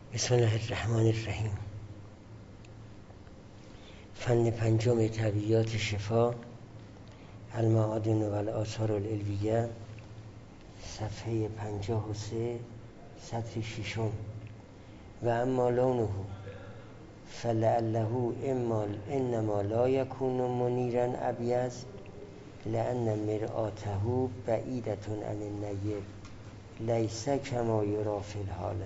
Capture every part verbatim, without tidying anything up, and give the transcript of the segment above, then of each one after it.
بسم الله الرحمن الرحیم. فن پنجم طبیعیات شفا، المعادن و الآثار العلویه، صفحه پنجاه و سه، سطر ششم. و اما لونه فلعله اما انما لا یکون منیرا ابیض لان مرآته بعیدة عن النیر لیس کما یری فی الحاله.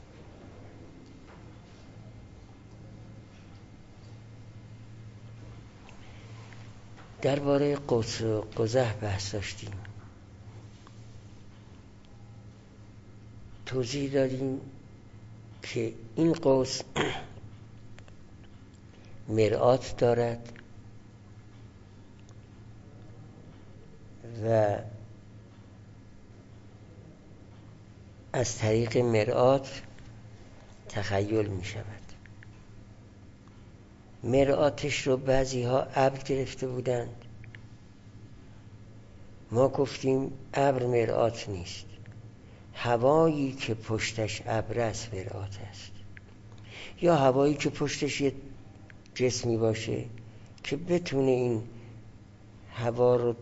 درباره قوس و قزح بحث داشتیم. توضیح دادیم که این قوس مرآت دارد و از طریق مرآت تخیل می شود. مرآتش رو بعضی ها ابر گرفته بودند. ما گفتیم ابر مرآت نیست، هوایی که پشتش ابر است مرآت است، یا هوایی که پشتش یه جسمی باشه که بتونه این هوا رو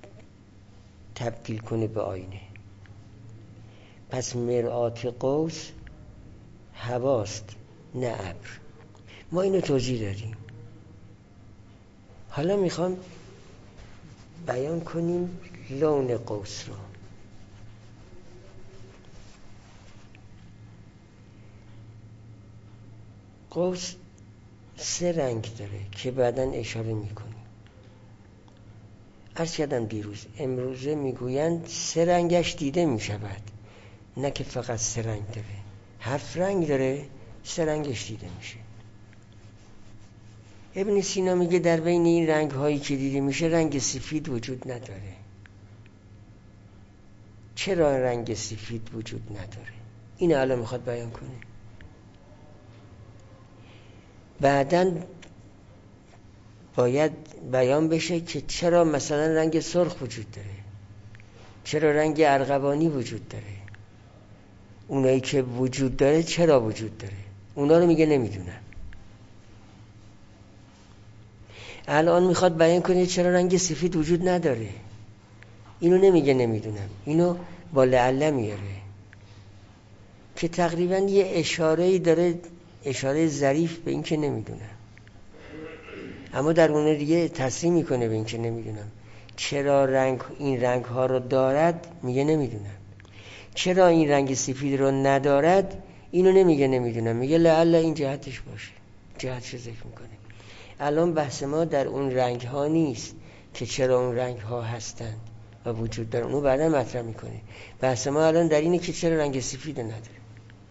تبدیل کنه به آینه. پس مرآت قوس هواست نه ابر. ما اینو توضیح دادیم. حالا میخوام بیان کنیم لون قوس رو. قوس سه رنگ داره که بعداً اشاره میکنیم. عرض کردم دیروز، امروزه میگویند سه رنگش دیده میشود، نه که فقط سه رنگ داره. هفت رنگ داره، سه رنگش دیده میشه. ابن سینا میگه در بین این رنگ هایی که دیده میشه رنگ سفید وجود نداره. چرا رنگ سفید وجود نداره؟ این الان میخواد بیان کنه. بعداً باید بیان بشه که چرا مثلا رنگ سرخ وجود داره، چرا رنگ ارغوانی وجود داره. اونایی که وجود داره چرا وجود داره، اونا رو میگه نمیدونم. الان میخواد بیان کنه چرا رنگ سفید وجود نداره. اینو نمیگه نمیدونم، اینو با لعله میاره که تقریبا یه اشاره‌ای داره، اشاره ظریف به این که نمیدونم، اما در اون دیگه تصریح میکنه به این که نمیدونم. چرا رنگ این رنگ ها رو دارد میگه نمیدونم. چرا این رنگ سفید رو ندارد اینو نمیگه نمیدونم، میگه لعل این جهتش باشه، جهتش ذکر میکنه. الان بحث ما در اون رنگ ها نیست که چرا اون رنگ ها هستند و وجود دارن، اونو بعدا مطرح میکنه. بحث ما الان در اینه که چرا رنگ سفید نداره.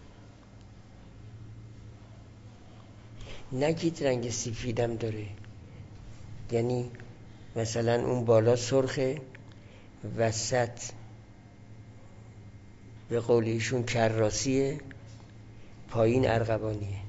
نگید رنگ سفیدم داره، یعنی مثلا اون بالا سرخه، وسط به قول ایشون کراسیه، پایین ارغوانیه.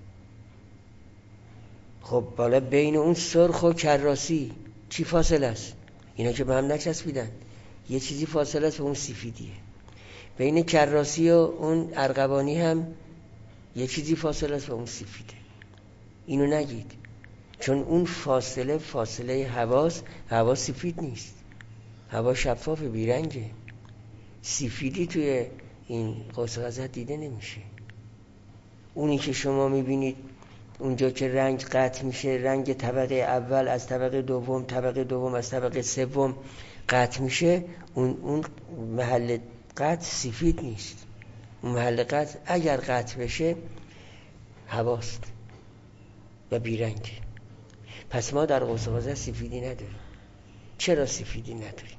خب بالا بین اون سرخ و کراسی چی فاصله است؟ اینا که به هم نچسبیدن، یه چیزی فاصله است و اون سفیدیه. بین کراسی و اون ارغوانی هم یه چیزی فاصله است و اون سفیده. اینو نگید، چون اون فاصله فاصله هواست. هوا سفید نیست، هوا شفاف بیرنگه. سفیدی توی این قوس قزح دیده نمیشه. اونی که شما میبینید اونجا که رنگ قطع میشه، رنگ طبقه اول از طبقه دوم، طبقه دوم از طبقه سوم قطع میشه، اون اون محل قطع سفید نیست. اون محل قطع اگر قطع بشه هواست و بیرنگ. پس ما در قوس قزح سفیدی نداریم. چرا سفیدی نداریم؟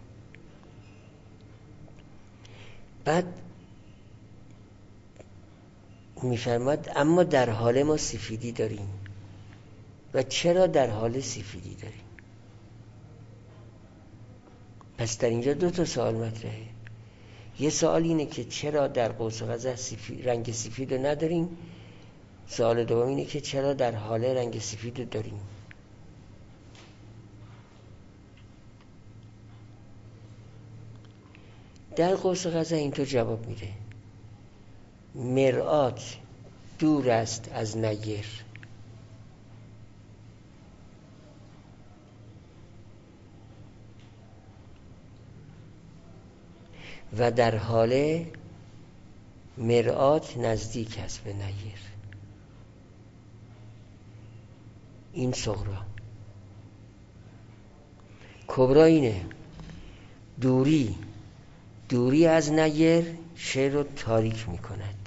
بعد میفرماد اما در حال ما سفیدی داریم. و چرا در حال سفیدی داریم؟ پس در اینجا دو تا سوال مطرحه. یه سوال اینه که چرا در قوس قزح سفید رنگ سفید رو نداریم. سوال دوم اینه که چرا در حال رنگ سفید رو داریم. در قوس قزح اینطور جواب میده: مرآت دور است از نیر و در حال مرآت نزدیک است به نیر. این صغرا. کبرا اینه دوری دوری از نیر شی رو تاریک میکند.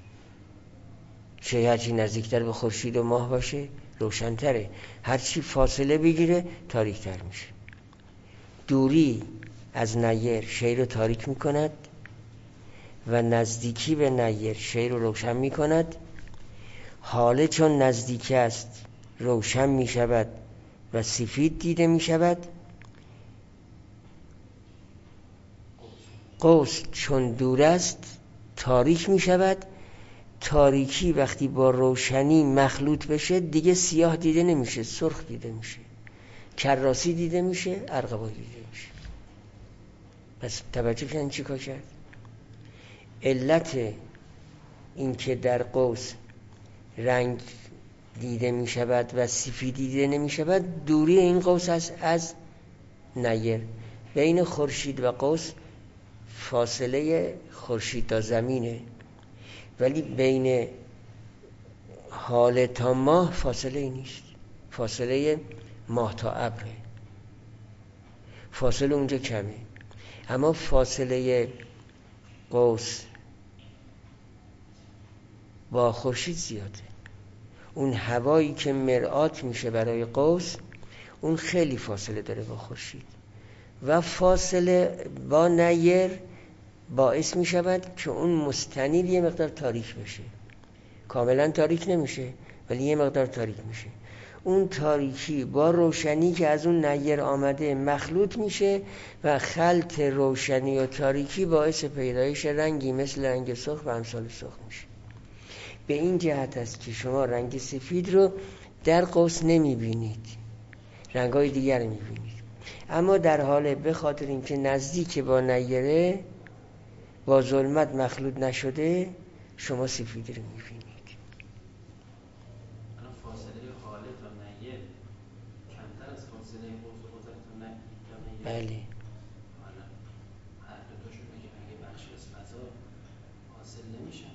شی هرچی نزدیکتر به خورشید و ماه باشه روشنتره، هرچی فاصله بگیره تاریکتر میشه. دوری از نیر شی رو تاریک میکند و نزدیکی به نیر شی رو روشن میکند. حاله چون نزدیک است روشن میشود و سفید دیده میشود. قوس چون دور است تاریک میشود. تاریکی وقتی با روشنی مخلوط بشه دیگه سیاه دیده نمیشه، سرخ دیده میشه، کراسی دیده میشه، ارغوانی دیده میشه. پس توجه کردن چی کار کرد؟ علت این که در قوس رنگ دیده میشود و سفید دیده نمیشود دوری این قوس است از نیر. بین خورشید و قوس فاصله خورشید تا زمینه، ولی بین حاله تا ماه فاصله ای نیست. فاصله ماه تا ابره، فاصله اونجا کمه. اما فاصله قوس با خورشید زیاده. اون هوایی که مرآت میشه برای قوس اون خیلی فاصله داره با خورشید و فاصله با نیر باعث می شود که اون مستنیر یه مقدار تاریک بشه. کاملا تاریک نمیشه ولی یه مقدار تاریک میشه. اون تاریکی با روشنی که از اون نیر آمده مخلوط میشه و خلط روشنی و تاریکی باعث پیدایش رنگی مثل رنگ سرخ و امثال سرخ میشه. به این جهت است که شما رنگ سفید رو در قوس نمیبینید، رنگای دیگر رو میبینید. اما در حال به خاطر اینکه نزدیک با نیره با ظلمت مخلوط نشده شما سفیدی رو میبینید. الان فاصله حاله تا نیر کمتر از فاصله قوس و قزح تا نیر. بله. حالا هر دو تاشون که اگه بخشی از فضا حاصل نمیشن،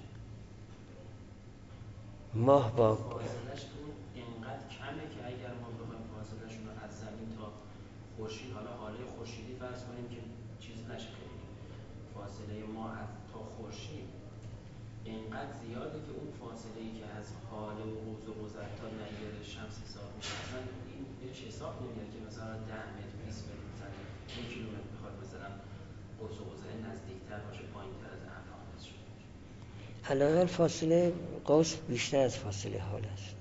ماه با فاصلهش اون اینقدر کمه که اگر ما بخوایم فاصلهشون رو از زمین تا خورشید، حالا حاله خورشیدی فرض کنیم که چیز نشه، خیلی فاصله ما از تا خورشید اینقدر زیاده که اون فاصله ای که از حاله و قوس و قزح تا نیر شمس حساب میشه اصلا این بهش حساب نمیاد که مثلا ده متر بیست متر مثلا یک کیلومتر بخواد مثلا قوس و قزح نزدیکتر باشه پایینتر از ابر حادث شده. علاوه فاصله قوس بیشتر از فاصله حال است.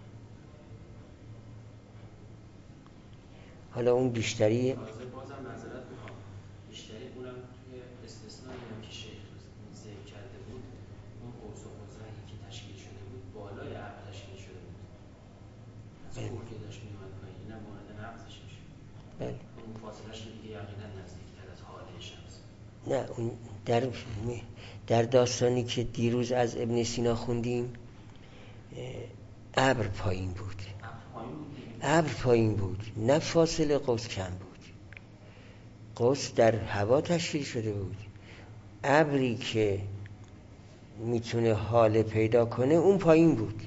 حالا اون بیشتری تازه بازم نظرت میخوام بیشتری اونم توی استثنایی هم که شیخ ذکر کرده بود اون قوس و قزحی که تشکیل شده بود بالای ابر تشکیل شده بود از کوه که داشت میومد پایین، اینم مورد نقضش میشه. بله. اون فاصلهش که دیگه یقینا نزدیکتر از حاله شمس. نه اون در در داستانی که دیروز از ابن سینا خوندیم ابر پایین بود. ابر پایین بود، نه فاصله قوس کم بود. قوس در هوا تشکیل شده بود. ابری که میتونه حاله پیدا کنه اون پایین بود.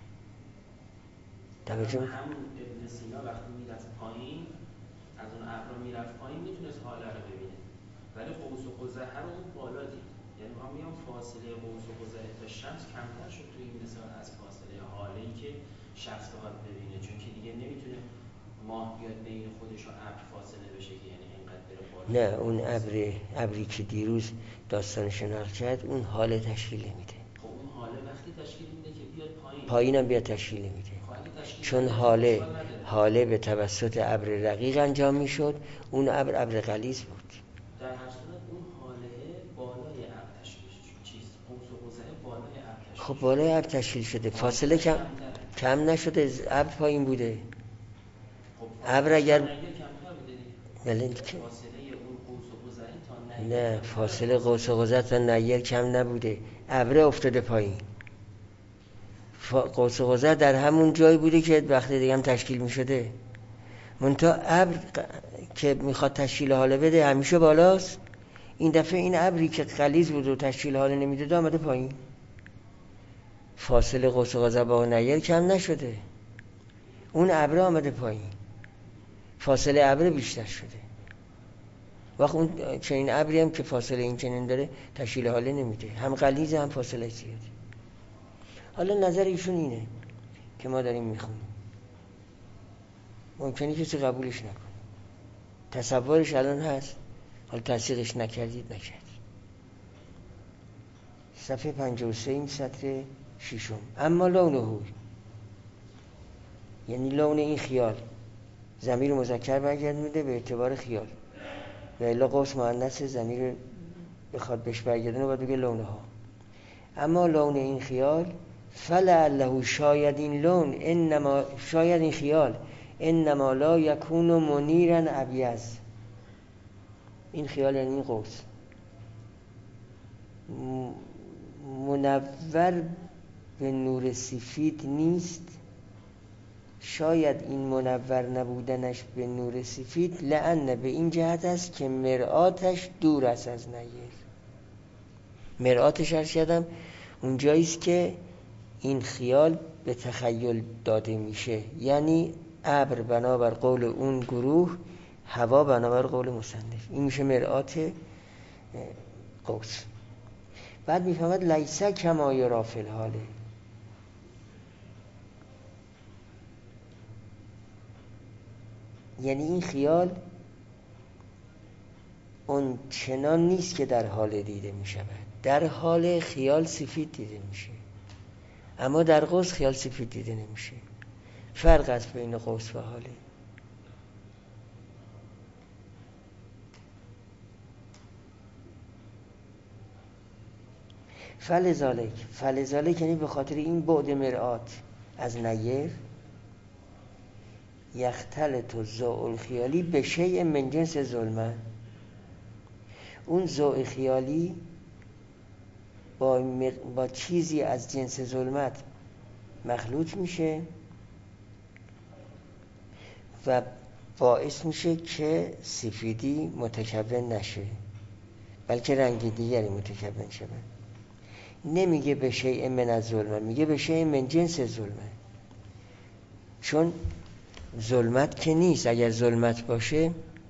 توجه همون ابن سینا وقتی میرفت پایین از اون ابر میرفت پایین میتونست حاله رو ببینه، ولی قوس و قزح رو اون بالا دید. یعنی ما میام فاصله قوس و قزح تا شمس کمتر شد توی این مثال از فاصله حاله‌ای که شخص بخواد ببینه، چون که دیگه نمیتونه ماه بیاد بین خودش و ابر فاصله بشه که یعنی اینقدر بره بالا. نه اون ابر ابری که دیروز داستانش نقل کرد اون حاله تشکیل نمیده. خب اون حاله وقتی تشکیل میده که بیاد پایین، پایینم بیاد تشکیل نمیده. چون حاله حاله به توسط ابر رقیق انجام میشد، اون ابر ابر غلیظ بود. در هر صورت اون حاله بالای ابر تشکیل شد. چیز قوس و قزح بالای ابر تشکیل. خب بالای ابر تشکیل شده، فاصله کم کم نشده، ابر پایین بوده. ابر اگر کمتر بوده بله فاصله اون قوس و قزح تا نیر نه فاصله قوس و قزح تا نیر کم نبوده، ابر افتاده پایین. قوس قزح در همون جایی بوده که وقتی دیگه هم تشکیل می شده. منتها ابر که میخواد تشکیل حاله بده همیشه بالاست. این دفعه این ابری که غلیظ بود و تشکیل حاله نمیداده آمده پایین. فاصله قوس قزح با نیر کم نشده، اون ابر آمده پایین، فاصله ابر بیشتر شده. وقت اون چنین ابری هم که فاصله این چنین داره تشکیل حاله نمیده، هم غلیظ هم فاصله زیاده. حالا نظر ایشون اینه که ما داریم میخونیم، ممکنه کسی قبولش نکنه، تصورش الان هست، حالا تصدیقش نکردید نکردید. صفحه پنجاه و سه این سطر ششم. اما لونه، یعنی لون این خیال، ضمیر مذکر برگردونده به اعتبار خیال، و الا قوس مؤنث ضمیر بخواد بهش برگردونه باید بگه لونه ها. اما لون این خیال فلعله، شاید این لون، انما شاید این خیال، انما لا یکون منیرا ابیض. این خیال یعنی این قوس منور به نور سفید نیست. شاید این منور نبودنش به نور سفید لعنه به این جهت است که مرآتش دور است از نیر. مرآتش عرض کردم اون جاییست که این خیال به تخیل داده میشه، یعنی ابر بنابر قول اون گروه، هوا بنابر قول مصنف. این میشه مرآت قوس. بعد میفهمد لیسه کما یری فی الحاله، یعنی این خیال اون چنان نیست که در حال دیده می شود. در حال خیال سفید دیده میشه، اما در قوس خیال سفید دیده نمیشه. فرق است بین قوس و حاله. فلذالک، فلذالک یعنی به خاطر این بعد مرآت از نیر، یختلط ضوء الخیالی به شیء من جنس ظلمه. اون ضوء خیالی با, با چیزی از جنس ظلمت مخلوط میشه و باعث میشه که سفیدی متکون نشه، بلکه رنگ دیگری متکون شه. نمیگه به شیء من از ظلمه، میگه به شیء من جنس ظلمه، چون ظلمت که نیست. اگر ظلمت باشه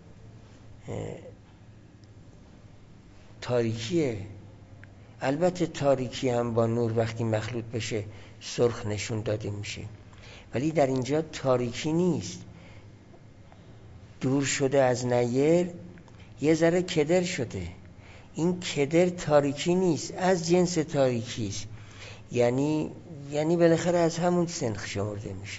تاریکیه. البته تاریکی هم با نور وقتی مخلوط بشه سرخ نشون داده میشه، ولی در اینجا تاریکی نیست. دور شده از نیر، یه ذره کدر شده. این کدر تاریکی نیست، از جنس تاریکی است، یعنی یعنی بالاخره از همون سنخ شمرده میشه.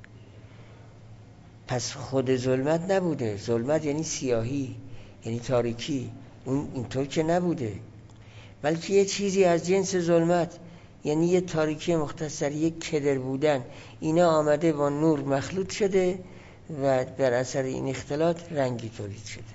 پس خود ظلمت نبوده. ظلمت یعنی سیاهی، یعنی تاریکی. اون اینطور که نبوده، بلکه یه چیزی از جنس ظلمت، یعنی یه تاریکی مختصری، یه کدر بودن. اینا آمده با نور مخلوط شده و در اثر این اختلاط رنگی تولید شده.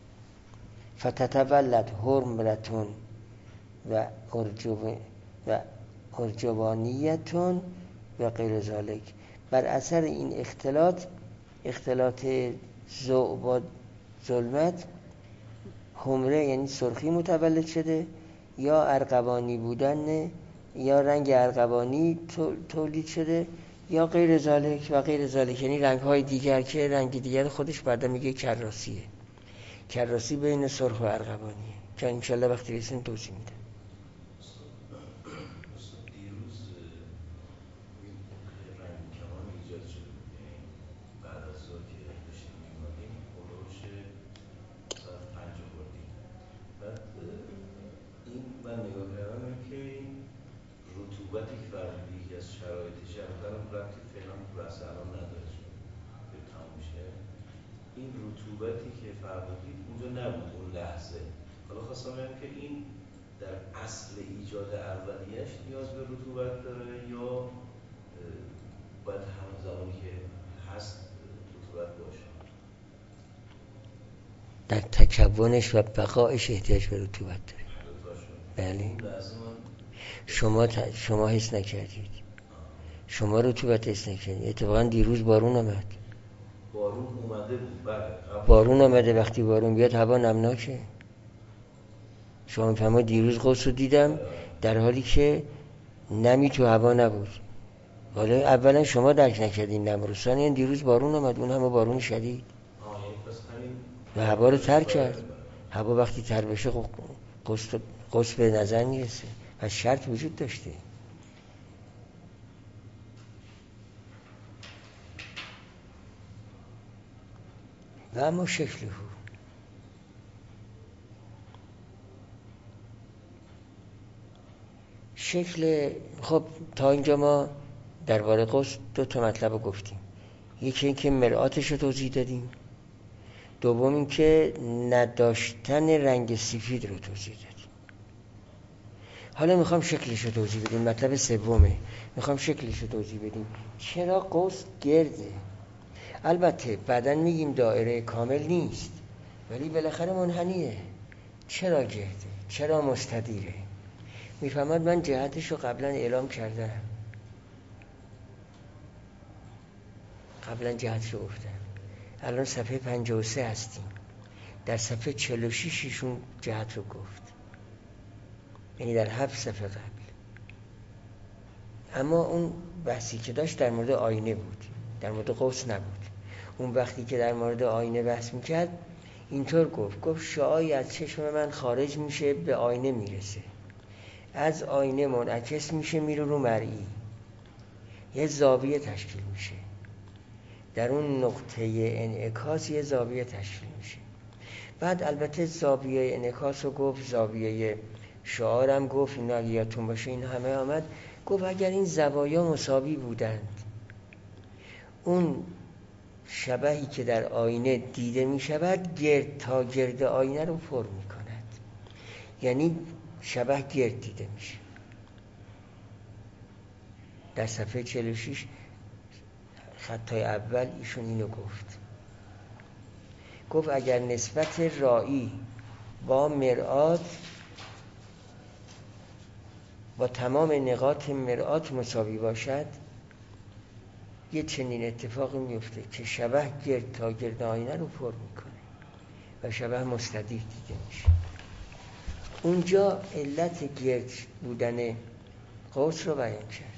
فتتولد حمرتون و و ارجوانیتون و غیر ذالک. بر اثر این اختلاط، اختلاط ضوء با ظلمت، حمره یعنی سرخی متولد شده، یا ارغوانی بودن، یا رنگ ارغوانی تولید شده، یا غیر ذالک و غیر ذالک یعنی رنگ های دیگر که رنگ دیگر خودش بعدا میگه کراسیه. کراسی بین سرخ و ارغوانیه که انشالله وقتی رسیم توضیح میده. دیروز رنگ کمان ایجاد شد، بعد از ظهر که داشتیم میمادیم خلوش ساعت پنج بردیم. بعد این من نگاه کردم که رطوبتی که فرمودی یکی از شرایط شهر ربطی فعلا بحث الان نداره به تموشه. این رطوبتی که فرمودید اونجا نبود اون لحظه. حالا خواستم بگم که این در اصل ایجاد اولیش نیاز به رطوبت داره یا باید همون زمانی که هست رطوبت باشه؟ در تکونش و بقایش احتیاج به رطوبت داره. بله. شما ت... شما حس نکردید. شما رو تو تست نکردی. اتفاقا دیروز بارون آمد. بارون اومده بود بله. بارون آمده، وقتی بارون بیاد هوا نمناکه. شما میفهمید دیروز قدس رو دیدم در حالی که نمی تو هوا نبود. حالا اولا شما درک نکردین نم رو، ثانیا دیروز بارون آمد، اون همه بارون شدید و هوا رو تر کرد. هوا وقتی تر بشه قدس قدس به نظر میرسه. پس شرط وجود داشته. و اما شکله شکل خب تا اینجا ما درباره قدس دو تا مطلب رو گفتیم. یکی این که مرآتش رو توضیح دادیم، دوم این که نداشتن رنگ سفید رو توضیح دادیم. حالا میخوام شکلش رو توضیح بدیم. مطلب سومه، میخوام شکلش رو توضیح بدیم. چرا قوس گرده؟ البته بعدن میگیم دایره کامل نیست، ولی بالاخره منحنیه. چرا گرده؟ چرا مستدیره؟ میفهمد من جهتش رو قبلا اعلام کردم، قبلا جهتش رو گفتم. الان صفحه پنجاه و سه هستیم، در صفحه چهل و شش ایشون جهت رو گفت، یعنی در هفت صفحه قبل. اما اون بحثی که داشت در مورد آینه بود، در مورد قوس نبود. اون وقتی که در مورد آینه بحث میکرد اینطور گفت گفت شعاعی از چشم من خارج میشه، به آینه میرسه، از آینه منعکس میشه میره رو مرئی، یه زاویه تشکیل میشه، در اون نقطه انعکاس یه زاویه تشکیل میشه. بعد البته زاویه انعکاس رو گفت، زاویه شعارم گفت، اینا اگه یادتون باشه این همه آمد. گفت اگر این زوایا مساوی بودند، اون شبحی که در آینه دیده می شود گرد تا گرد آینه رو پر می کند، یعنی شبح گرد دیده میشه. در صفحه چهل و شش خطای اول ایشون اینو گفت. گفت اگر نسبت رائی با مرآت با تمام نقاط مرآت مساوی باشد، یه چنین اتفاقی میفته که شبح گرد تا گرد آینه رو پر میکنه و شبح مستدیر دیده میشه. اونجا علت گرد بودن قوس رو بیان کرد.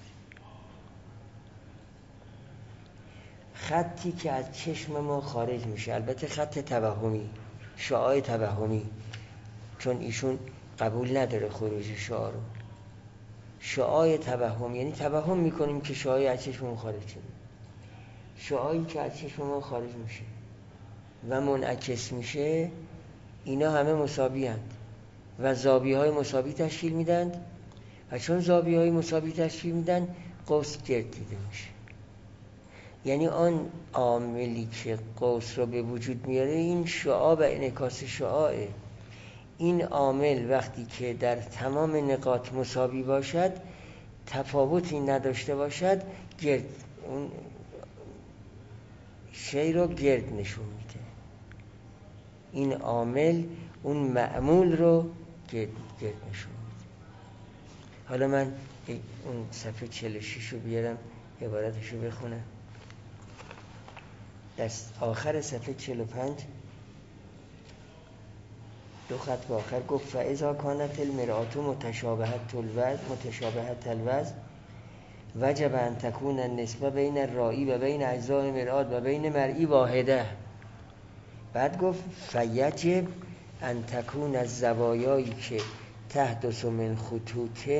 خطی که از چشم ما خارج میشه، البته خط توهمی، شعاع توهمی، چون ایشون قبول نداره خروج شعاع رو. شعاع توهم یعنی توهم میکنیم که شعاعی از چشم خارج شده. شعاعی که از چشم ما خارج میشه و منعکس میشه، اینا همه مساوی هستند و زاویه های مساوی تشکیل میدن و چون زاویه های مساوی تشکیل میدن قوس گرد دیده میشه. یعنی آن عاملی که قوس رو به وجود میاره این شعاع و انعکاس شعاعه. این عامل وقتی که در تمام نقاط مساوی باشد، تفاوتی نداشته باشد، گرد اون شی رو گرد نشون میده. این عامل اون معمول رو گرد, گرد نشون میده. حالا من اون صفحه چهل و شش رو بیارم عبارتش رو بخونم. در آخر صفحه چهل و پنج دو خط به آخر گفت فاذا کانت المرآت متشابهة الوجه متشابهة الوجه وجب ان تكون النسبه بین الرائی و بین اجزاء المرآت و بین مرئی واحده. بعد گفت فیجب ان تكون الزوایایی که تحدث من خطوط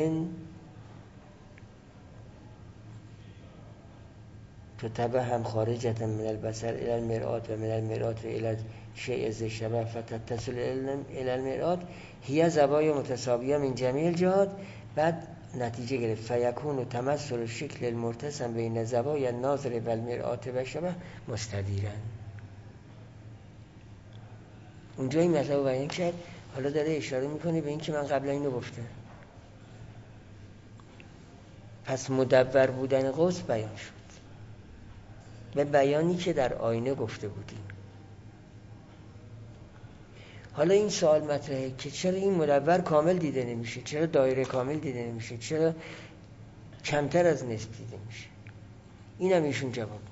تتبع هم خارجة من البصر الى المرآت و من المرآت الى شیء ذی شبه فتتصل الى المرآت هي زوایا متساویه من جمیع الجهات. بعد نتیجه گرفت فیکون تمثل شکل المرتسم بین زوای الناظر و المرآت و شبه مستدیرا. اونجا این مطلب بیان کرد. حالا داره اشاره میکنه به این که من قبلا اینو گفتم. پس مدور بودن قوس بیان شد به بیانی که در آینه گفته بودیم. حالا این سوال مطرحه که چرا این مدور کامل دیده نمیشه؟ چرا دایره کامل دیده نمیشه؟ چرا کمتر از نصف دیده میشه؟ اینم ایشون جواب میده.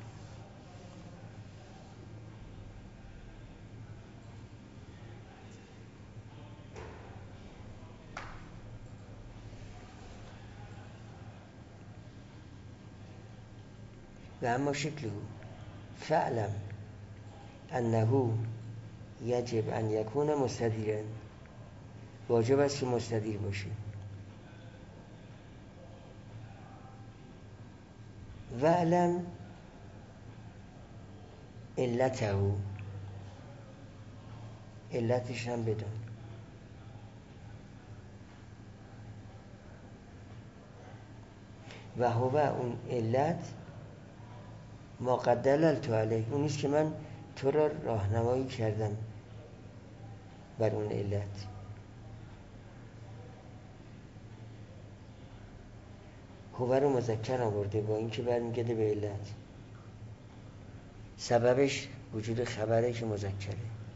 و اما شکله فعلم انه یجب ان یکون مستدیرا، واجب است که مستدیر باشه. و علم علته، علتش هم بدون. و هو اون علت ما قد دللت علیه، اون نیست که من تو را راهنمایی کردم بر اون علت. هو رو مذکر آورده با این که برمیگرده به علت، سببش وجود خبره که مذکره.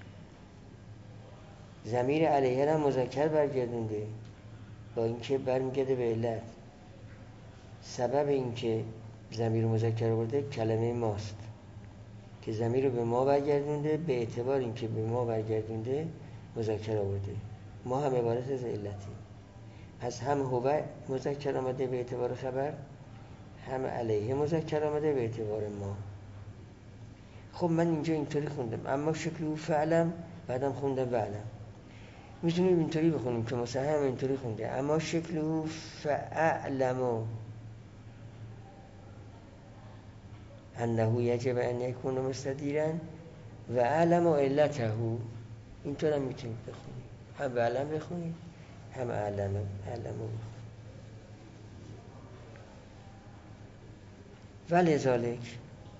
ضمیر علیه را مذکر برگردونده با این که برمیگرده به علت. سبب این که ضمیر مذکر آورده کلمه ماست که ضمیر رو به ما برگردونده، به اعتبار این که به ما برگردونده مذکر آورده. ما هم عبارت از علتی، پس هم هو مذکر آمده به اعتبار خبر، هم علیه مذکر آمده به اعتبار ما. خب من اینجا اینطوری خوندم اما شکل او فعلم، بعدم خوندم وعلم. میتونیم اینطوری بخونیم که مصحح هم اینطوری خونده اما شکل او فعلم انه یجب ان یکون مستدیرا و علم علته. اینطور هم میتونید بخونید، هم وعلم بخونید هم علم علم ولذالک.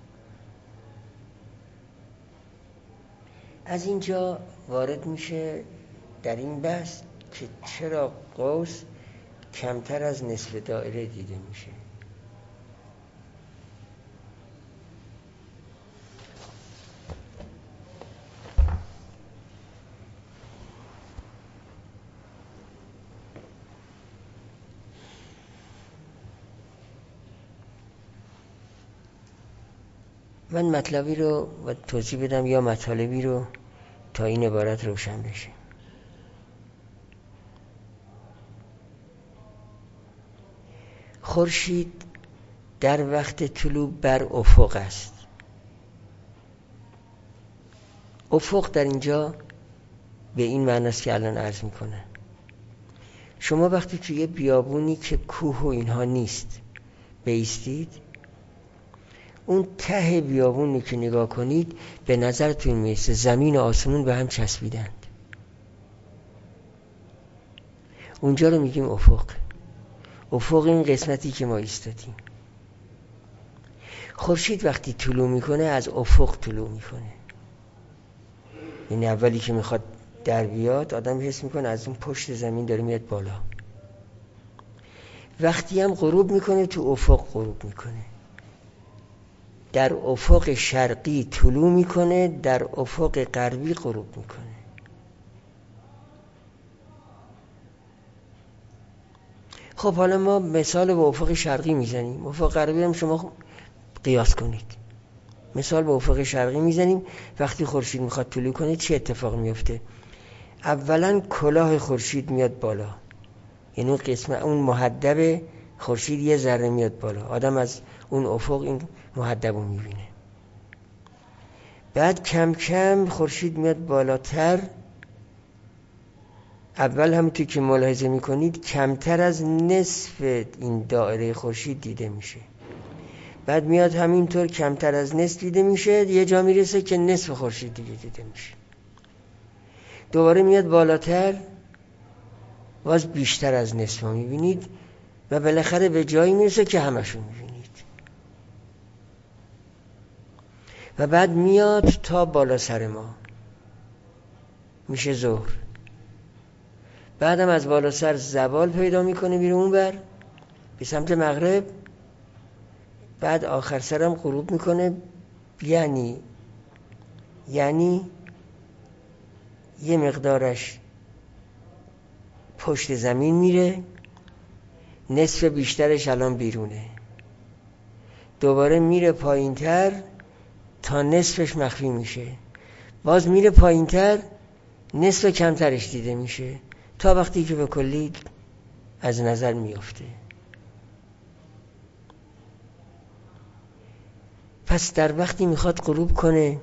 از اینجا وارد میشه در این بحث که چرا قوس کمتر از نصف دایره دیده میشه. من مطلبی رو و توضیح بدم یا مطالبی رو تا این عبارت روشن بشه. خورشید در وقت طلوع بر افق است. افق در اینجا به این معنی است که الان عرض میکنه. شما وقتی توی یه بیابونی که کوه و اینها نیست بایستید، اون ته بیابونی که نگاه کنید به نظرتون میرسه زمین و آسمون به هم چسبیدند. اونجا رو میگیم افق. افق این قسمتی که ما ایستادیم. خورشید وقتی طلوع میکنه از افق طلوع میکنه، یعنی اولی که میخواد در بیاد آدم حس میکنه از اون پشت زمین داره میاد بالا. وقتی هم غروب میکنه تو افق غروب میکنه. در افق شرقی طلوع میکنه، در افق غربی غروب میکنه. خب حالا ما مثال به افق شرقی میزنیم، افق غربی هم شما قیاس کنید. مثال به افق شرقی میزنیم. وقتی خورشید میخواد طلوع کنه چه اتفاق میفته؟ اولا کلاه خورشید میاد بالا، یعنی اون قسمت اون محدب خورشید یه ذره میاد بالا، آدم از اون افق این محدب رو میبینه. بعد کم کم خورشید میاد بالاتر. اول همونطور که ملاحظه میکنید کمتر از نصف این دایره خورشید دیده میشه. بعد میاد همینطور کمتر از نصف دیده میشه، یه جا میرسه که نصف خورشید دیگه دیده میشه. دوباره میاد بالاتر، باز بیشتر از نصف رو میبینید و بالاخره به جایی میرسه که همشون میبینید. و بعد میاد تا بالا سر ما میشه ظهر. بعدم از بالا سر زوال پیدا میکنه میره اون بر به سمت مغرب. بعد آخر سرم غروب میکنه، یعنی یعنی یه مقدارش پشت زمین میره، نصف بیشترش الان بیرونه. دوباره میره پایینتر تا نصفش مخفی میشه، باز میره پایینتر نصف کمترش دیده میشه تا وقتی که به کلی از نظر میفته. پس در وقتی میخواد غروب کنه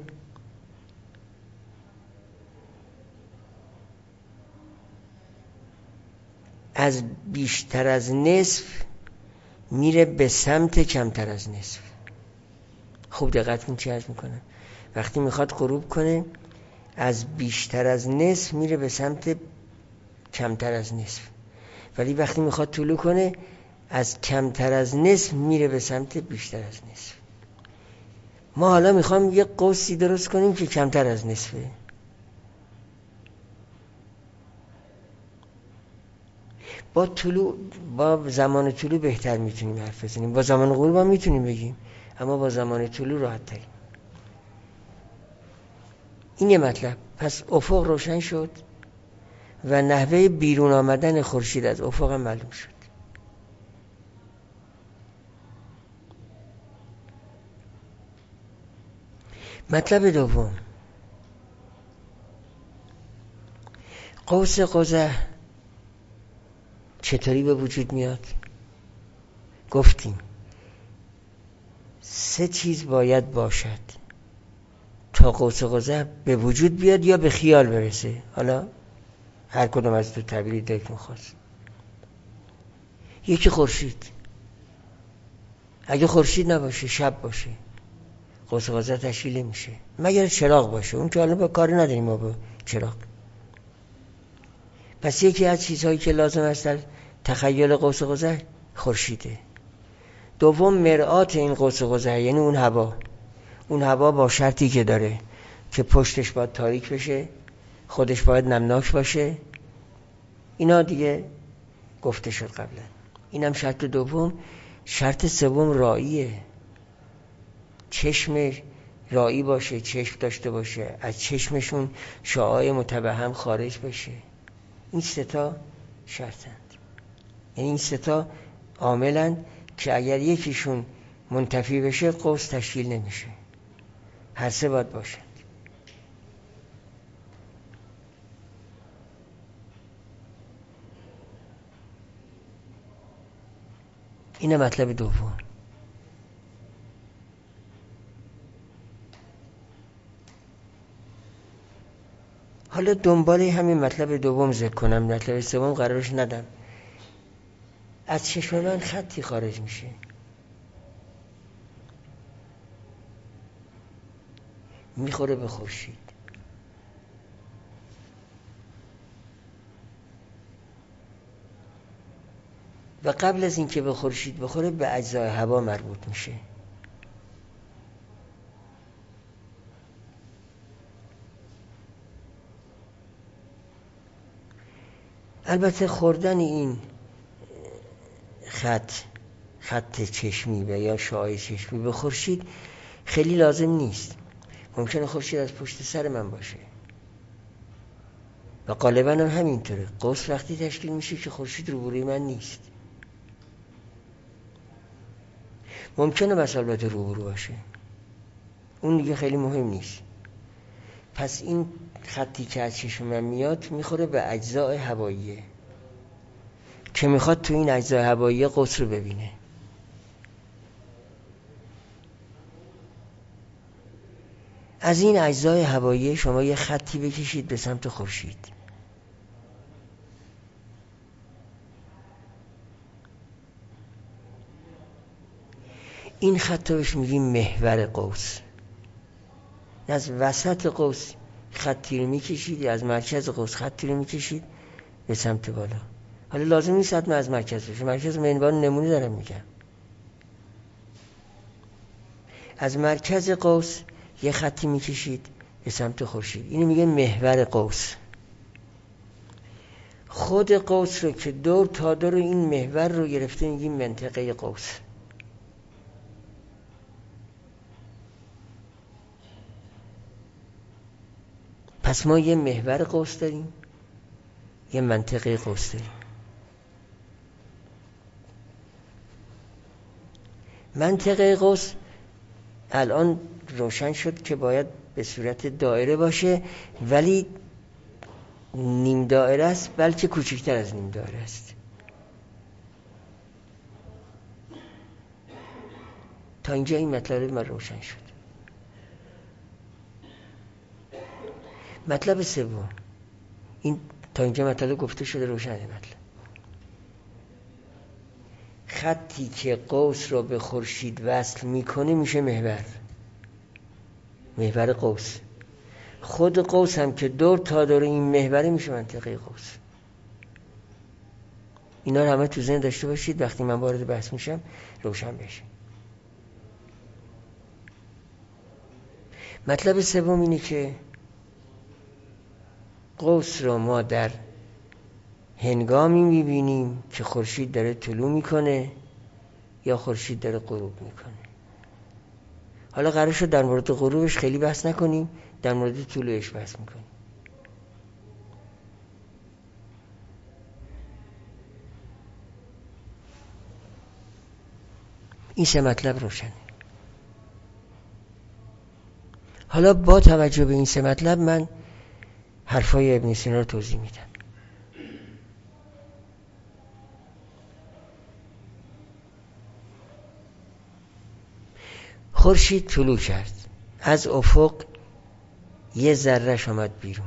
از بیشتر از نصف میره به سمت کمتر از نصف. خوب دقت کن چی عرض میکنم. وقتی میخواد غروب کنه از بیشتر از نصف میره به سمت کمتر از نصف، ولی وقتی میخواد طلوع کنه از کمتر از نصف میره به سمت بیشتر از نصف. ما حالا میخوام یه قوسی درست کنیم که کمتر از نصفه. با طلوع با زمان طلوع بهتر میتونیم حرف بزنیم، با زمان غروب هم میتونیم بگیم، اما با زمان طلوع راحت تریم. این یه مطلب. پس افق روشن شد و نحوه بیرون آمدن خورشید از افق هم معلوم شد. مطلب دوم، قوس قزح چطوری به وجود میاد؟ گفتیم سه چیز باید باشد تا قوس قزح به وجود بیاد یا به خیال برسه. حالا هر کدوم از تو تعبیری دلت میخواست. یکی خورشید. اگه خورشید نباشه، شب باشه، قوس قزح تشکیل نمیشه مگر چراغ باشه. اون که حالا با کاری نداریم ما با چراغ. پس یکی از چیزهایی که لازم است در تخیل قوس قزح خورشیده. دوم مرآت این قوس قزح، یعنی اون هوا. اون هوا با شرطی که داره که پشتش باید تاریک بشه، خودش باید نمناک باشه. اینا دیگه گفته شد قبلا. اینم شرط دوم. شرط سوم راییه. چشم رایی باشه، چشم داشته باشه، از چشمشون شعاع متوهم خارج بشه. این سه تا شرطند. یعنی این سه تا عاملند که اگر یکیشون منتفی بشه قوس تشکیل نمیشه. هر سه باید باشند. اینه مطلب دوم. حالا دنبال همین مطلب دوم ذکر کنم، مطلب سوم قرارش ندم. از چشم من خطی خارج میشه. میخوره به خورشید. و قبل از اینکه به خورشید بخوره به اجزای هوا مربوط میشه. البته خوردن این خط خط چشمی و یا شعاع چشمی به خورشید خیلی لازم نیست. ممکنه خورشید از پشت سر من باشه و غالبا هم همینطوره. قوس وقتی تشکیل میشه که خورشید روبروی من نیست. ممکنه بس البته روبرو باشه، اون دیگه خیلی مهم نیست. پس این خطی که از چشم من میاد میخوره به اجزای هواییه که میخواد تو این اجزای هوایی قوس رو ببینه. از این اجزای هوایی شما یه خطی بکشید به سمت خورشید. این خط رو بهش میگیم محور قوس. از وسط قوس خطی رو میکشید، از مرکز قوس خطی رو میکشید به سمت بالا. حالا لازم نیست حتما از مرکز بشه، مرکز من عنوان نمونه دارم میگم. از مرکز قوس یه خطی میکشید به سمت خورشید. اینو میگه محور قوس. خود قوس رو که دور تا دور این محور رو گرفته میگیم منطقه قوس. پس ما یه محور قوس داریم، یه منطقه قوس داریم. منطقه قوس الان روشن شد که باید به صورت دایره باشه، ولی نیم دایره است، بلکه کوچکتر از نیم دایره است. تا اینجا این مطلب من روشن شد. مطلب سوم، این تا اینجا مطلب گفته شده، روشن مطلب. خطی که قوس رو به خورشید وصل میکنه میشه محور، محور قوس. خود قوس هم که دور تا دور این محوره میشه منطقه قوس. اینا رو همه تو ذهن داشته باشید، وقتی من وارد بحث میشم روشن بشه. مطلب سوم اینه که قوس رو ما در هنگامی میبینیم که خورشید داره طلوع میکنه یا خورشید داره غروب میکنه. حالا قرار شد در مورد غروبش خیلی بحث نکنیم، در مورد طلوعش بحث میکنیم. این سه مطلب روشنه. حالا با توجه به این سه مطلب من حرفای ابن سینا رو توضیح میدم. خورشید طلوع کرد، از افق یه ذره‌اش آمد بیرون.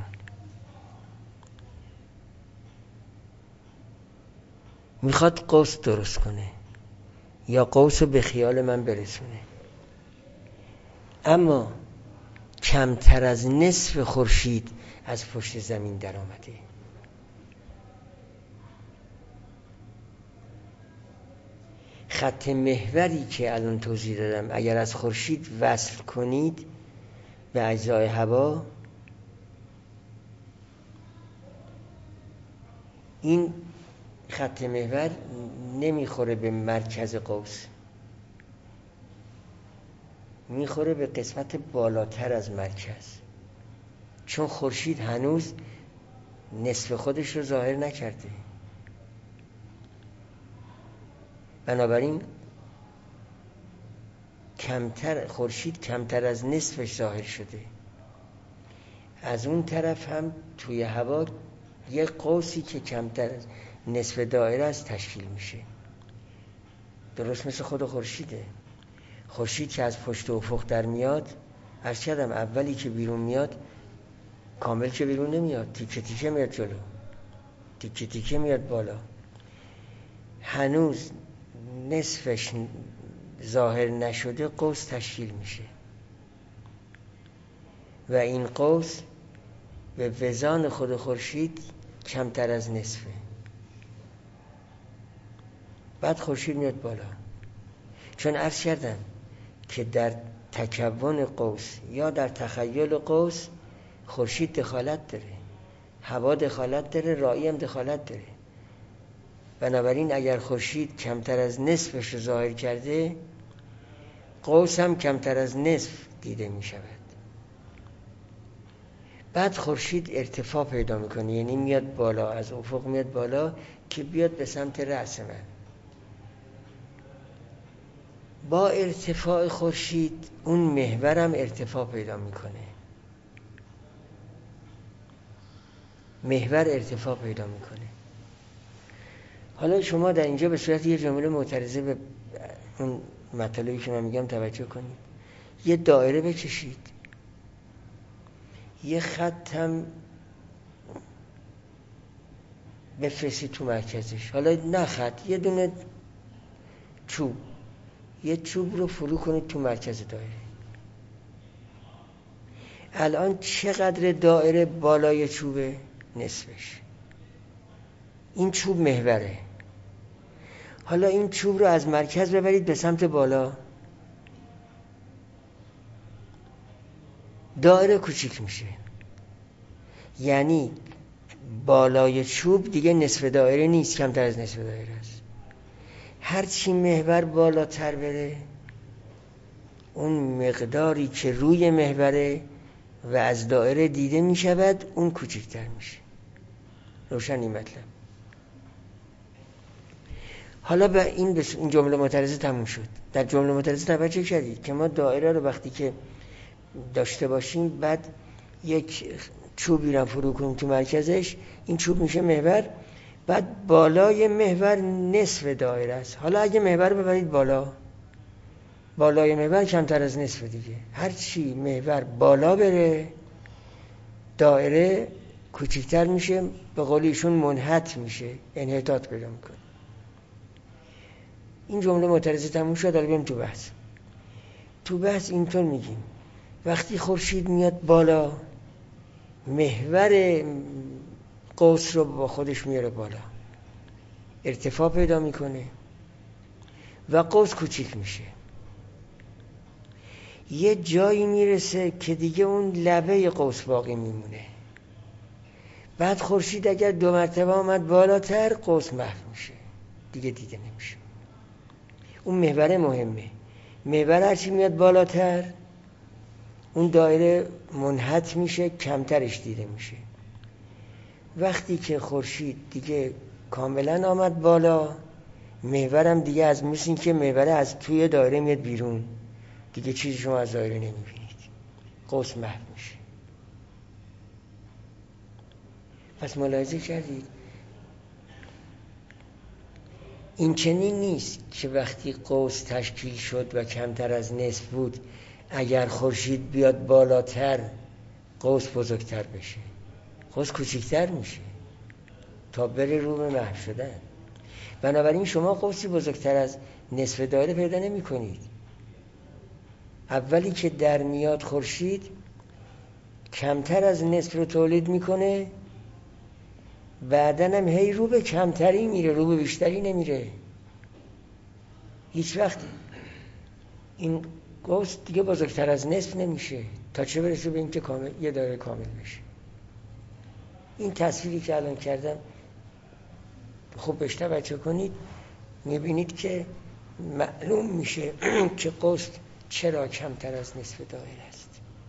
میخواد قوس درست کنه یا قوس رو به خیال من برسونه، اما کمتر از نصف خورشید از پشت زمین در آمده. خط محوری که الان توضیح دادم اگر از خورشید وصل کنید به اجزای هوا، این خط محور نمیخوره به مرکز قوس، میخوره به قسمت بالاتر از مرکز، چون خورشید هنوز نصف خودش رو ظاهر نکرده. بنابراین کمتر خورشید کمتر از نصفش ظاهر شده. از اون طرف هم توی هوا یک قوسی که کمتر از نصف دایره است تشکیل میشه، درست مثل خود خورشیده. خورشید که از پشت افق در میاد، عرض کردم اولی که بیرون میاد کامل که بیرون نمیاد، تیکه تیکه میاد جلو، تیکه تیکه میاد بالا، هنوز نصفش ظاهر نشده قوس تشکیل میشه و این قوس به وزان خود خورشید کمتر از نصفه. بعد خورشید میاد بالا، چون عرض کردم که در تکون قوس یا در تخیل قوس خورشید دخالت داره، هوا دخالت داره، رائی هم دخالت داره. بنابراین اگر خورشید کمتر از نصفش رو ظاهر کرده، قوس هم کمتر از نصف دیده می شود. بعد خورشید ارتفاع پیدا میکنه، یعنی میاد بالا، از افق میاد بالا که بیاد به سمت رأس من. با ارتفاع خورشید اون محورم ارتفاع پیدا میکنه، محور ارتفاع پیدا میکنه. حالا شما در اینجا به صورت یه جمله معترضه به اون مطلبی که من میگم توجه کنید. یه دایره بکشید، یه خط هم بفرستید تو مرکزش. حالا نه خط، یه دونه چوب، یه چوب رو فرو کنید تو مرکز دایره. الان چقدر دایره بالای چوبه؟ نصفش. این چوب محوره. حالا این چوب رو از مرکز ببرید به سمت بالا، دایره کوچیک میشه. یعنی بالای چوب دیگه نصف دایره نیست، کمتر از نصف دایره است. هرچی محور بالاتر بره، اون مقداری که روی محوره و از دایره دیده میشود اون کوچکتر میشه. روشن این مطلب. حالا به این بس این جمله معترضه تموم شد. در جمله معترضه توجه کردید که ما دایره رو وقتی که داشته باشیم بعد یک چوبی رو فرو کنیم تو مرکزش، این چوب میشه محور، بعد بالای محور نصف دایره است. حالا اگه محور رو ببرید بالا، بالای محور کمتر از نصف دیگه. هر چی محور بالا بره دایره کوچکتر میشه، به قول ایشون منحط میشه، انحطاط پیدا میکنه. این جمله معترضه تموم شد. حالا بریم تو بحث. تو بحث اینطور میگیم وقتی خورشید میاد بالا محور قوس رو با خودش میاره بالا، ارتفاع پیدا میکنه و قوس کوچیک میشه. یه جایی میرسه که دیگه اون لبه قوس باقی میمونه. بعد خورشید اگر دو مرتبه آمد بالاتر قوس محو میشه، دیگه دیده نمیشه. اون محور مهمه. محور هرچی میاد بالاتر اون دایره منحط میشه، کمترش دیده میشه. وقتی که خورشید دیگه کاملا آمد بالا، محورم دیگه از مثل این که محور از توی دایره میاد بیرون، دیگه چیزی شما از دایره نمیبینید، قوس محو میشه. پس ملاحظه کردید این چنین نیست که وقتی قوس تشکیل شد و کمتر از نصف بود اگر خورشید بیاد بالاتر قوس بزرگتر بشه، قوس کوچکتر میشه تا بره رو به محو شدن. بنابراین شما قوسی بزرگتر از نصف دایره پیدا نمی کنید. اولی که در میاد خورشید کمتر از نصف رو تولید میکنه، بعدن هم هی رو به کمتری میره، رو به بیشتری نمیره. هیچ وقت این قوس دیگه بزرگتر از نصف نمیشه تا چه برسه به این که کامل یه دایره کامل بشه. این تصویری که الان کردم خوب بهش توجه کنید، میبینید که معلوم میشه که قوس چرا کمتر از نصف دایره است.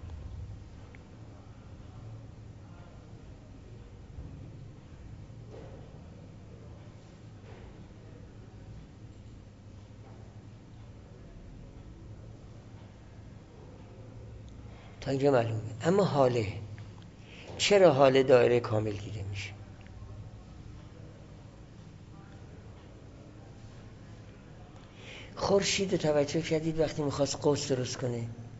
تا اینجا معلومه. اما حاله چرا حاله دایره کامل دیده میشه؟ خورشید توجه کردید وقتی میخواست قوس درست کنه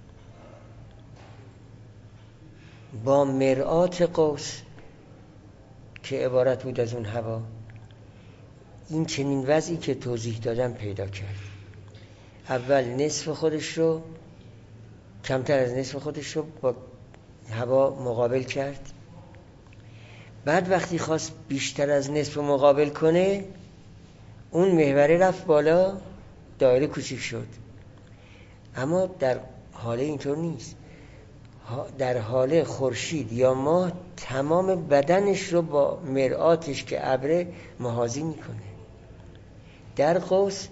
با مرآت قوس که عبارت بود از اون هوا، این چنین وضعی که توضیح دادم پیدا کرد. اول نصف خودش رو، کمتر از نصف خودش رو با هوا مقابل کرد. بعد وقتی خواست بیشتر از نصف مقابل کنه اون محوره رفت بالا، دایره کوچیک شد. اما در حاله اینطور نیست. در حاله خورشید یا ماه تمام بدنش رو با مرآتش که ابره محاذی میکنه. در قوس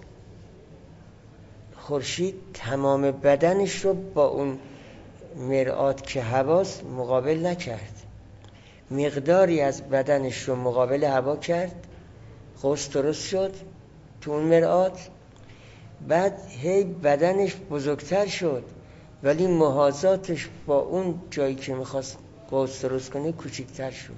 خورشید تمام بدنش رو با اون مرآت که هواست مقابل نکرد، مقداری از بدنش رو مقابل هوا کرد، قوس درست شد تو اون مرآت. بعد هی بدنش بزرگتر شد ولی محاذاتش با اون جایی که میخواست قوس درست کنه کوچکتر شد.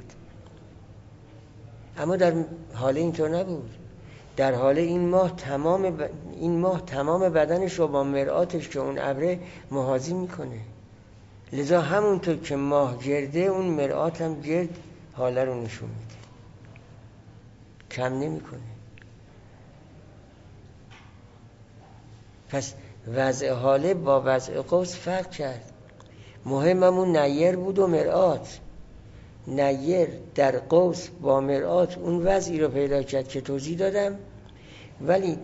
اما در حاله اینطور نبود. در حاله این ماه تمام ب... این ماه تمام بدنش رو با مرآتش که اون ابره محاذی میکنه. لذا همونطور که ماه گرده اون مرآت هم گرد حاله رو نشون میده، کم نمیکنه. پس وضع حاله با وضع قوس فرق کرد. مهممون نیر بود و مرآت. نیر در قوس با مرآت اون وضعی رو پیدا کرد که توضیح دادم، ولی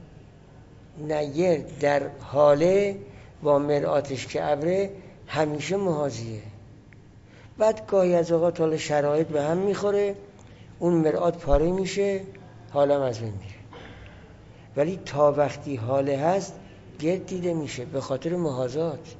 نیر در حاله با مرآتش که ابره همیشه محاذیه. بعد گاهی از اوقات حالا شرایط به هم میخوره، اون مرآت پاره میشه، حالم از بین میره. ولی تا وقتی حاله هست گرد دیده میشه به خاطر محاذات.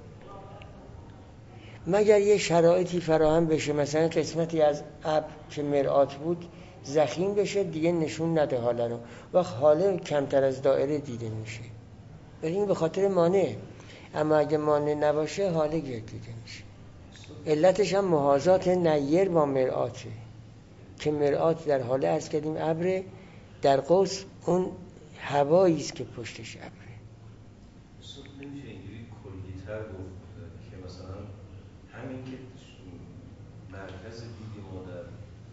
مگر یه شرایطی فراهم بشه، مثلا قسمتی از ابر که مرآت بود ضخیم بشه دیگه نشون نده حاله رو، وقت حاله کمتر از دایره دیده میشه، ولی این به خاطر مانع. اما اگه مانع نباشه حاله دیده میشه. علتش هم محاذات نیر با مرآته که مرآت در حاله عرض کردیم ابره، در قوس اون هوایی است که پشتش ابره. اصلا نمیشه اینجوری کلی‌تر گفت که مثلا همین که مرکز دید ما در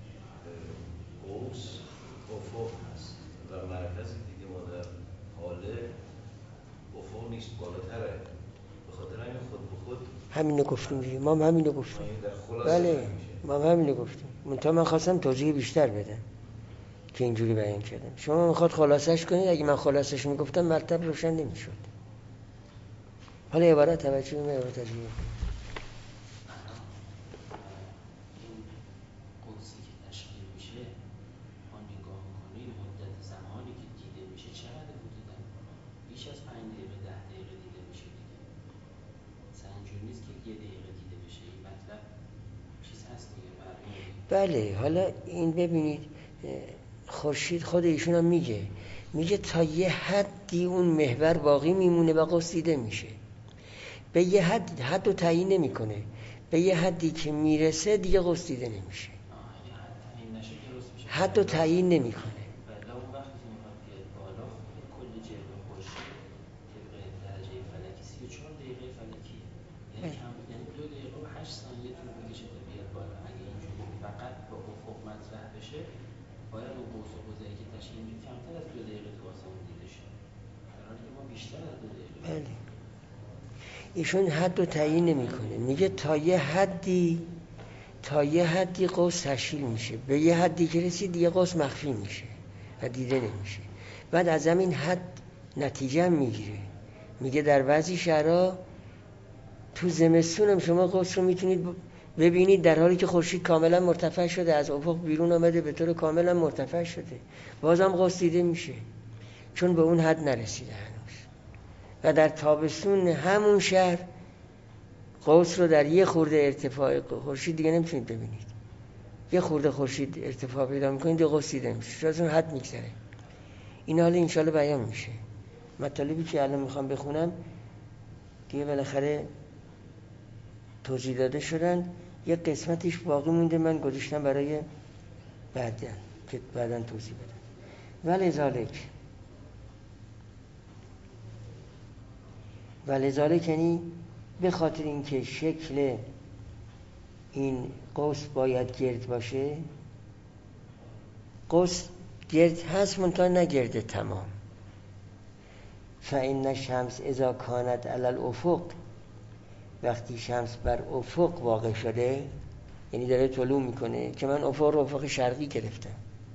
قوس افق هست و مرکز دید ما در حاله افق نیست، بالاتره، به خاطر همین خود به خود همینو گفتیم دیگه، ما هم همینو گفتیم. بله ما هم همینو گفتیم، منتها من خواستم توضیح بیشتر بدم که اینجوری بیان کردم. شما میخواد خلاصش کنید، اگه من خلاصش میگفتم مطلب روشن نمیشد. حالا عبارت توجه به عبارت تجربه کنید. بله حالا این ببینید خورشید خود ایشون هم میگه میگه تا یه حدی اون محور باقی میمونه و قوس دیده میشه. به یه حد حد رو تعیین نمیکنه، به یه حدی که میرسه دیگه قوس دیده نمیشه. حد رو تعیین نمیکنه. باید اون قوس و قزحی که تشکیل میشه کمتر از دو دقیقه تو آسمون دیده شه، در حالی که ما بیشتر از دو دقیقه. بله ایشون حد رو تعیین نمیکنه، میگه تا یه حدی تا یه حدی قوس تشکیل میشه، به یه حدی که رسید دیگه قوس مخفی میشه و دیده نمیشه. بعد از همین حد نتیجه هم میگیره، میگه در بعضی شهرها تو زمستون هم شما قوس رو میتونید ببینید در حالی که خورشید کاملا مرتفع شده، از افق بیرون آمده به طور کاملا مرتفع شده، بازم قوس دیده میشه چون به اون حد نرسیده هنوز. و در تابستون همون شهر قوس رو در یه خورده ارتفاع خورشید دیگه نمیتونید ببینید، یه خورده خورشید ارتفاع پیدا میکنید دیگه قوس دیده میشه، چون از اون حد میگذره. این حالا انشالله بیان میشه. مطالبی که الان میخوام بخونم دیگه بالاخره توضیح داده شدن، یه قسمتش باقی مونده من گذاشتم برای بعدا که بعدا توضیح بدم. ولذالک ولذالک یعنی به خاطر اینکه شکل این قوس باید گرد باشه، قوس گرد هست منتها نگرده تمام. فإن الشمس اذا كانت علی الافق، وقتی شمس بر افق واقع شده یعنی داره طلوع میکنه، که من افق رو افق شرقی گرفتم،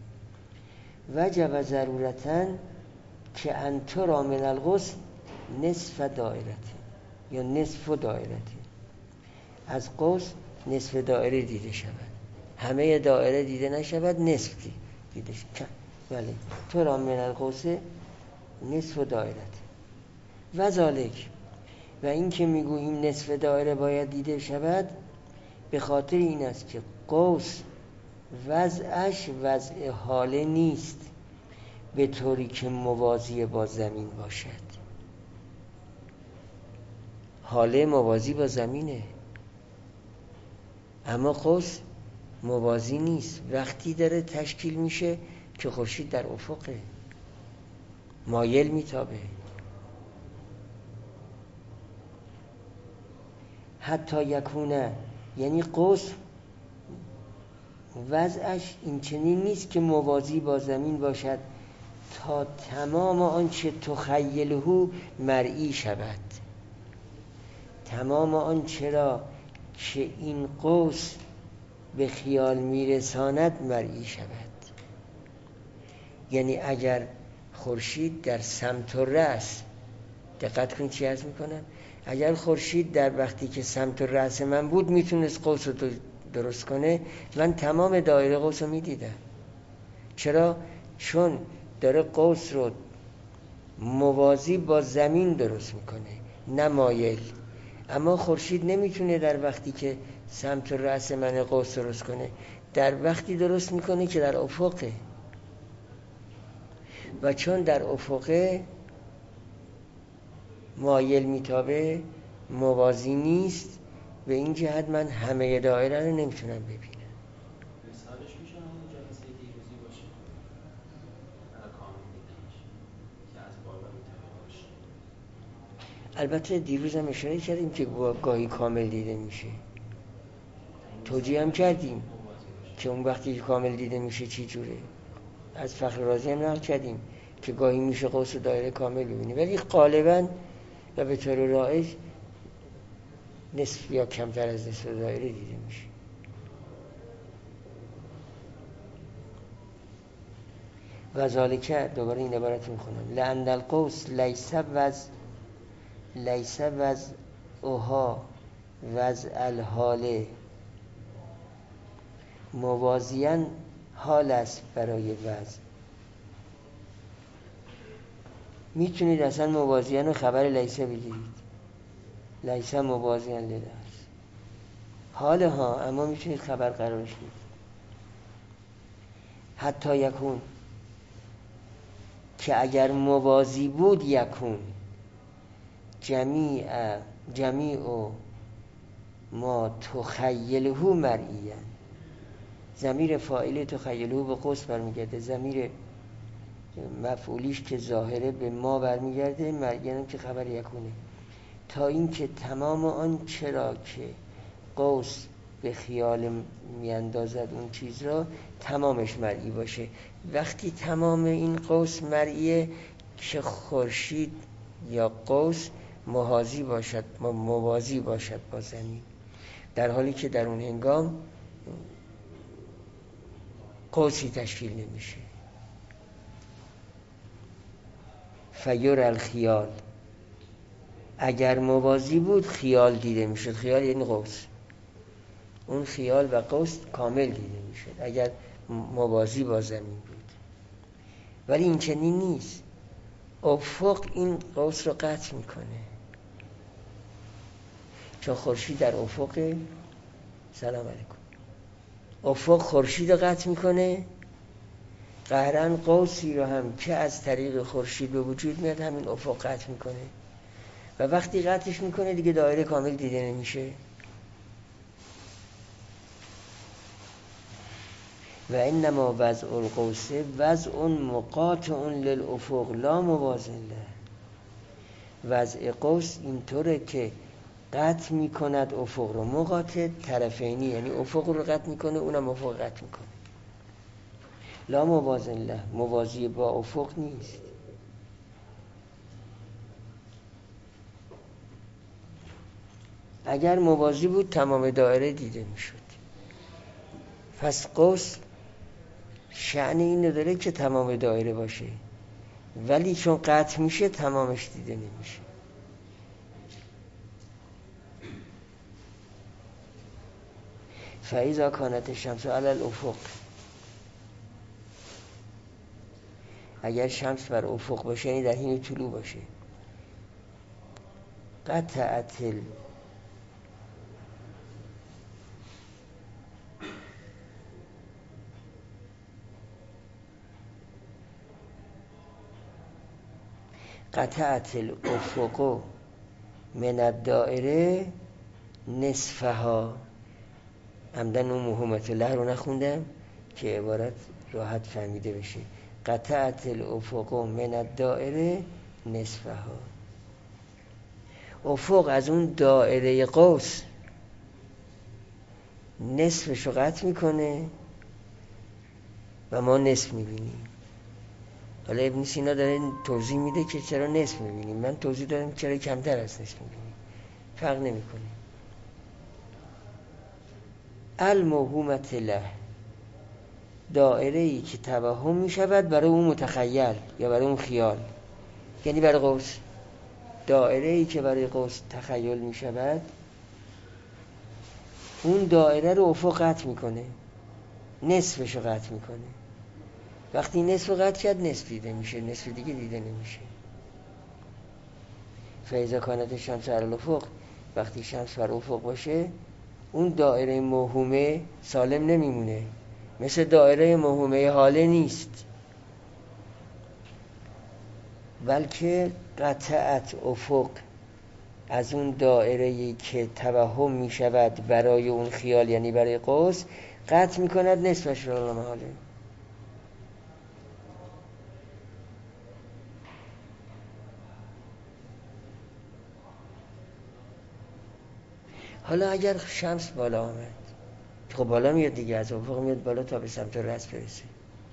وجب ضرورتاً که انترا من القوس نصف دایره یا نصف دایره، از قوس نصف دایره دیده شود، همه دایره دیده نشود، نصف دیده شود. بله ترا من القوس نصف دایره. و ذالک و این که میگوییم نصف دایره باید دیده شود به خاطر این است که قوس وضعش وضع حاله نیست به طوری که موازی با زمین باشد. حاله موازی با زمینه اما قوس موازی نیست، وقتی داره تشکیل میشه که خورشید در افقه مایل میتابه. حتی یکونه یعنی قوس وضعش این چنین نیست که موازی با زمین باشد تا تمام آنچه تخیله مرئی شود، تمام آنچه را که این قوس به خیال میرساند مرئی شود. یعنی اگر خورشید در سمت الرأس، دقت کنید چی عرض میکنم، اگر خورشید در وقتی که سمت رأس من بود میتونست قوس رو درست کنه، من تمام دایره قوس رو میدیدم. چرا؟ چون داره قوس رو موازی با زمین درست میکنه نه مایل. اما خورشید نمیتونه در وقتی که سمت رأس من قوس درست کنه، در وقتی درست میکنه که در افقه، و چون در افقه مایل میتابه، موازی نیست، به این جهت من همه دایره رو نمیتونم ببینم. مثالش میشه همون جلسه دیروزی باشه برای کامل دیدنش که از بالا میتونه باشه. البته دیروز هم اشاره کردیم که گاهی کامل دیده میشه، توجیه هم کردیم که اون وقتی کامل دیده میشه چی جوره. از فخر رازی هم نقل کردیم که گاهی میشه قوس و دایره کامل ببینیم، ولی غالبا و به طور رایج نصف یا کمتر از نصف دایره دیده میشه. و ذالکه، دوباره این عبارت میخونم، لأن القوس لیس وز لیس وز اوها وز الحاله، موازیان حال است برای وز. میتونید اصلا موازیان رو خبر لیسه بگیرید، لیسه موازیان لیده است حال ها، اما میتونید خبر قرارش بدید. حتی یکون، که اگر موازی بود، یکون جمیع جمیع ما تخیله مرئیاً. ضمیر فاعل تخیله به قوس برمیگرده، ضمیر مفعولیش که ظاهره به ما برمیگرده، مرئیاً که خبر یکونه. تا این که تمام آن چرا که قوس به خیال میاندازد اون چیز را، تمامش مرئی باشه. وقتی تمام این قوس مرئیه که خورشید یا قوس موازی باشد موازی باشد با زمین، در حالی که در اون هنگام قوسی تشکیل نمیشه. فیر الخیال، اگر موازی بود خیال دیده میشد. خیال یعنی قوس، اون خیال و قوس کامل دیده میشد اگر موازی با زمین بود. ولی این چنین نیست، افق این قوس رو قطع میکنه، چون خورشید در افق. سلام علیکم. افق خورشید رو قطع میکنه، قهرن قوسی رو هم که از طریق خورشید به وجود میاد همین افق قطع میکنه، و وقتی قطعش میکنه دیگه دایره کامل دیده نمیشه. و انما وضع القوس وضع مقاطع للافق لا موازن له. وضع قوس اینطوره که قطع میکند افق رو، مقاطع طرفینی، یعنی افق رو قطع میکنه اونم افق قطع میکنه. لا موازن له، موازی با افق نیست. اگر موازی بود تمام دایره دیده میشد. پس قوس شأن این نداره که تمام دایره باشه، ولی چون قطع میشه تمامش دیده نمیشه. فاذا کانت الشمس علی الافق، اگر شمس بر افق باشه یعنی در حین طلوع باشه، قطعت قطعت الافق من الدائره نصفها. عمدن اون مهمت الله رو نخوندم که عبارت راحت فهمیده بشه. قطعت الافق من الدائره نصفها، افق از اون دائره قوس نصفش رو قطع میکنه و ما نصف میبینیم. حالا ابن سینا داره توضیح میده که چرا نصف میبینیم، من توضیح دادم چرا کمتر از نصف میبینیم، فرق نمیکنه. الموهومت له، دائره ای که توهم میشود برای اون متخیل یا برای اون خیال، یعنی برای قوس. دائره ای که برای قوس تخیل میشود، اون دائره رو افق قطع میکنه، نصفش رو قطع میکنه. وقتی نصف رو قطع کرد نصف دیده میشه، نصف دیگه دیده نمیشه. فاذا کانت الشمس علی الافق، وقتی شمس بر افق باشه اون دائره موهومه سالم نمیمونه، مثل دایره موهومه حاله نیست، بلکه قطعت افق از اون دایره‌ای که توهم می شود برای اون خیال، یعنی برای قوس، قطع می کند نصفش را محاله. حالا اگر شمس بالا آمد، خب بالا میاد دیگه، از افق میاد بالا تا به سمت راست برسه،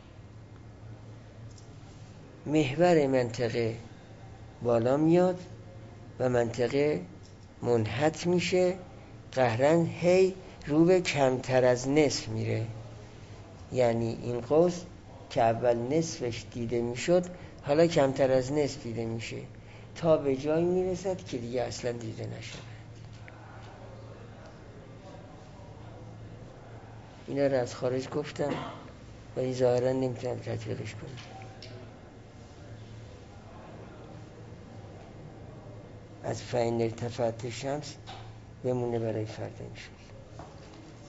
محور منطقه بالا میاد و منطقه منحط میشه، قهرن هی رو به کمتر از نصف میره. یعنی این قوس که اول نصفش دیده میشد حالا کمتر از نصف دیده میشه تا به جایی میرسد که دیگه اصلا دیده نشود. اینا رو از خارج گفتم ولی ظاهرا نمیتونم تطبیقش کنم. از فین ارتفاعت شمس بمونه برای فردا انشاءالله.